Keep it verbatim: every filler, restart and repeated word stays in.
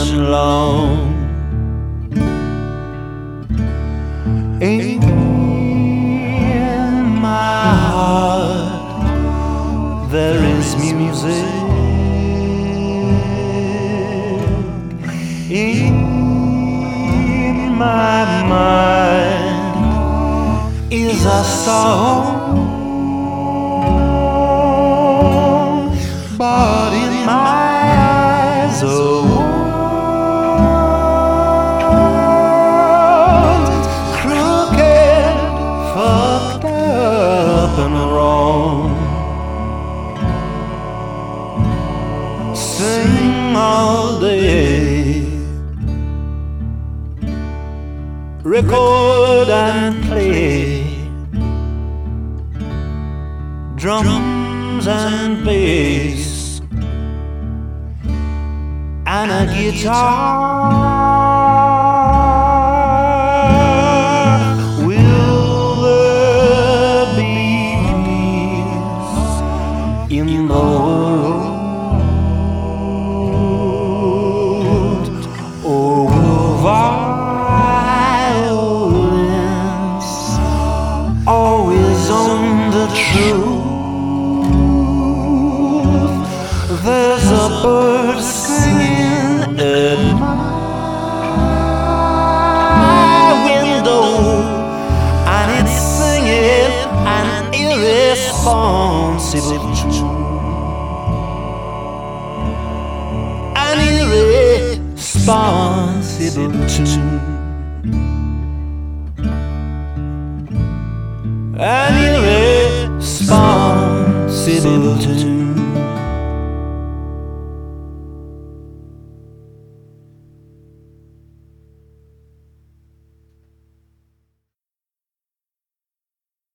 and long. In my heart there is music. In my mind is a song, but in my eyes a world crooked, fucked up and wrong. Sing all day, record and play, drums and bass and a guitar. Will there be peace in the world, or will violence always own the truth? There's a bird singing at my window, and it's singing an irresponsible tune, an irresponsible tune, an irresponsible tune.